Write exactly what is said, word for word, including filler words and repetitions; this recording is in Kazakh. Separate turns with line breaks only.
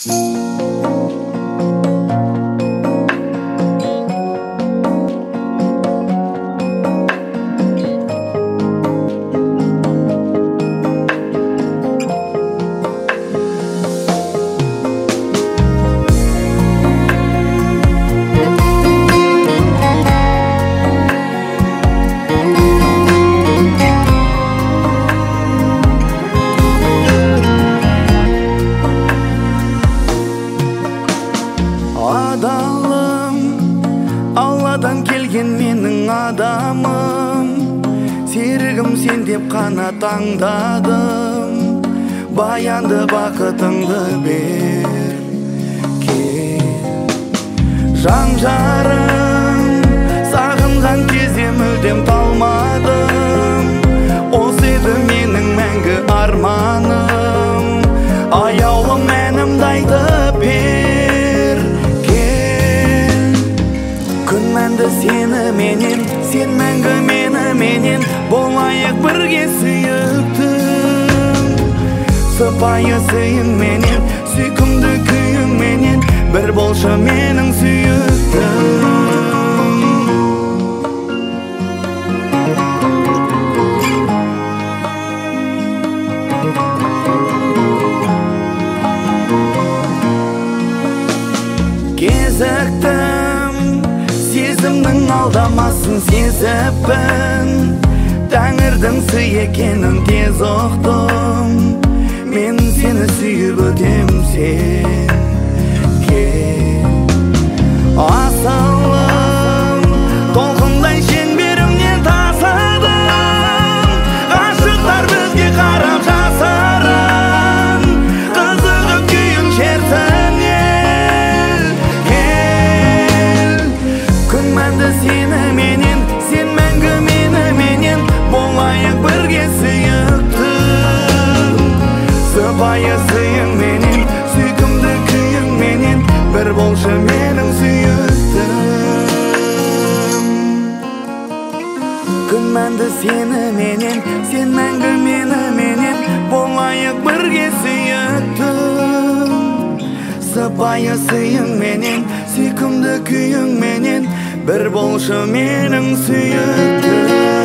Adalım, Алладан келген менің адамым. Серігім сен деп қана таңдадым. Баянды бақытыңды бер, кел. Жан жарым, сағынған кезде мүлдем талмадым. Осы еді менің мәңгі арманым. Аяулым әнімді айтып бер, күнмәнді сені менен, сен мәңгі мені менен, болайық бірге сүйіктім. Сыпайы сыйың менен, сүйкімді күйің менен, бір болшы менің сүйіктім. Кезіктім, сезімнің алдамасын сезіппін. Тәңірдің сый екенін тез ұқтым. Мен сені сүйіп өтем, сен кел. Асылым, толқындай шеңберімнен тасыдым. Ғашықтар бізге қарап жасырын, қызығып күйің шертінен. Күнмәнді сені менен, сен мәңгі мені менен, болайық бірге сүйіктім. Сыпайы сыйың менен, сүйкімді күйің менен, бір болшы менің сүйіктім. Күнмәнді сені менен, сен мәңгі мені менен, болайық бірге сүйіктім. Сыпайы сыйың менен, сүйкімді күйің менен, бір болшы менің сүйіктім.